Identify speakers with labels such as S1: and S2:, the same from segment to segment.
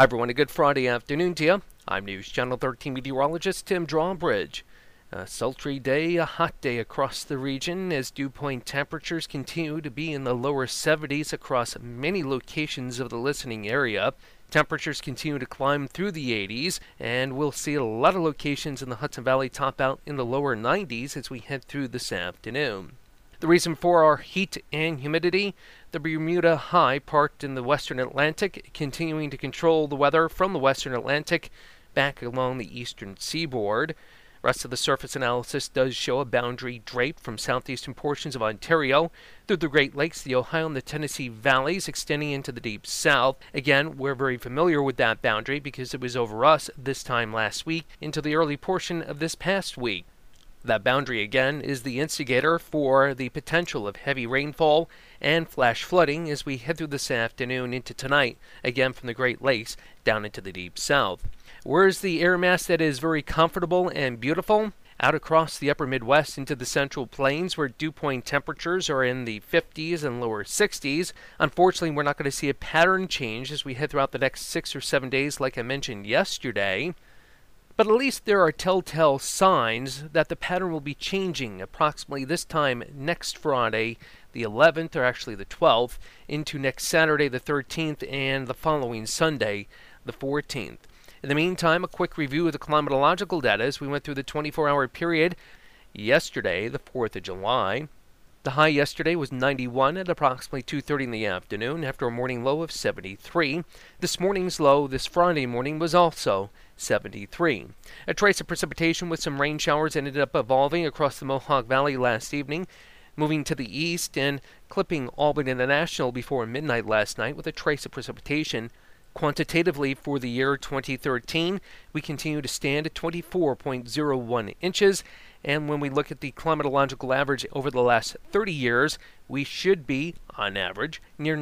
S1: Hi everyone, a good Friday afternoon to you. I'm News Channel 13 meteorologist Tim Drawbridge. A sultry day, a hot day across the region as dew point temperatures continue to be in the lower 70s across many locations of the listening area. Temperatures continue to climb through the 80s, and we'll see a lot of locations in the Hudson Valley top out in the lower 90s as we head through this afternoon. The reason for our heat and humidity, the Bermuda High parked in the western Atlantic, continuing to control the weather from the western Atlantic back along the eastern seaboard. Rest of the surface analysis does show a boundary drape from southeastern portions of Ontario through the Great Lakes, the Ohio, and the Tennessee valleys, extending into the deep south. Again, we're very familiar with that boundary because it was over us this time last week into the early portion of this past week. That boundary, again, is the instigator for the potential of heavy rainfall and flash flooding as we head through this afternoon into tonight, again from the Great Lakes down into the deep south. Where's the air mass that is very comfortable and beautiful? Out across the upper Midwest into the Central Plains, where dew point temperatures are in the 50s and lower 60s. Unfortunately, we're not going to see a pattern change as we head throughout the next 6 or 7 days, like I mentioned yesterday. But at least there are telltale signs that the pattern will be changing approximately this time next Friday, the 11th, or actually the 12th, into next Saturday, the 13th, and the following Sunday, the 14th. In the meantime, a quick review of the climatological data as we went through the 24-hour period yesterday, the 4th of July. The high yesterday was 91 at approximately 2:30 in the afternoon after a morning low of 73. This morning's low this Friday morning was also 73. A trace of precipitation with some rain showers ended up evolving across the Mohawk Valley last evening, moving to the east and clipping Albany International before midnight last night with a trace of precipitation. Quantitatively for the year 2013, we continue to stand at 24.01 inches, and when we look at the climatological average over the last 30 years, we should be, on average, near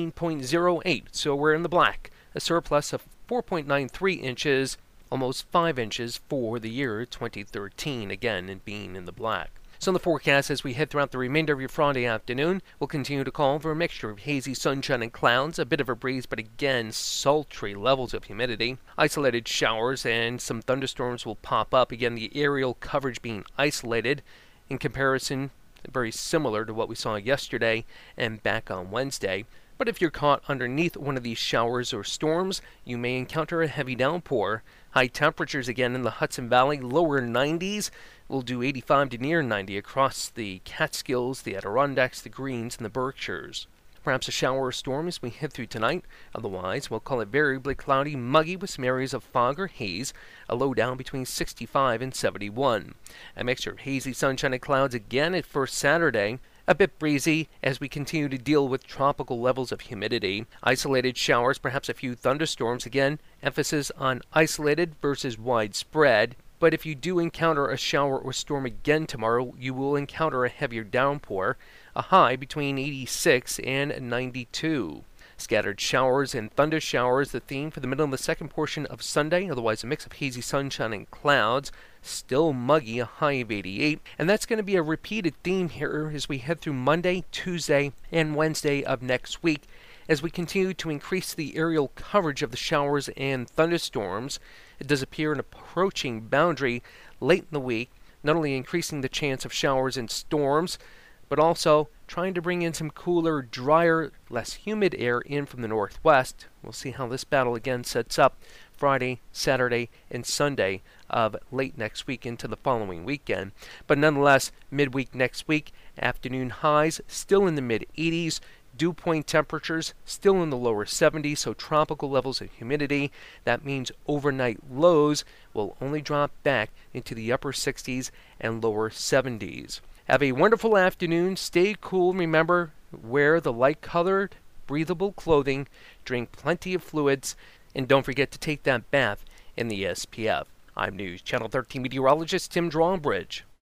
S1: 19.08, so we're in the black, a surplus of 4.93 inches, almost 5 inches for the year 2013, again, and being in the black. So in the forecast as we head throughout the remainder of your Friday afternoon, we'll continue to call for a mixture of hazy sunshine and clouds, a bit of a breeze, but again, sultry levels of humidity. Isolated showers and some thunderstorms will pop up. Again, the aerial coverage being isolated in comparison, very similar to what we saw yesterday and back on Wednesday. But if you're caught underneath one of these showers or storms, you may encounter a heavy downpour. High temperatures again in the Hudson Valley, lower 90s. We'll do 85 to near 90 across the Catskills, the Adirondacks, the Greens, and the Berkshires. Perhaps a shower or storm as we head through tonight. Otherwise, we'll call it variably cloudy, muggy with some areas of fog or haze, a low down between 65 and 71. A mixture of hazy sunshine and clouds again for Saturday. A bit breezy as we continue to deal with tropical levels of humidity. Isolated showers, perhaps a few thunderstorms. Again, emphasis on isolated versus widespread. But if you do encounter a shower or storm again tomorrow, you will encounter a heavier downpour, a high between 86 and 92. Scattered showers and thunder showers, the theme for the middle and the second portion of Sunday, otherwise a mix of hazy sunshine and clouds. Still muggy, a high of 88. And that's going to be a repeated theme here as we head through Monday, Tuesday, and Wednesday of next week as we continue to increase the aerial coverage of the showers and thunderstorms. It does appear an approaching boundary late in the week, not only increasing the chance of showers and storms, but also trying to bring in some cooler, drier, less humid air in from the northwest. We'll see how this battle again sets up Friday, Saturday, and Sunday of late next week into the following weekend. But nonetheless, midweek next week, afternoon highs still in the mid-80s, dew point temperatures still in the lower 70s, so tropical levels of humidity. That means overnight lows will only drop back into the upper 60s and lower 70s. Have a wonderful afternoon. Stay cool. Remember, wear the light-colored, breathable clothing, drink plenty of fluids, and don't forget to take that bath in the SPF. I'm News Channel 13 meteorologist Tim Drawbridge.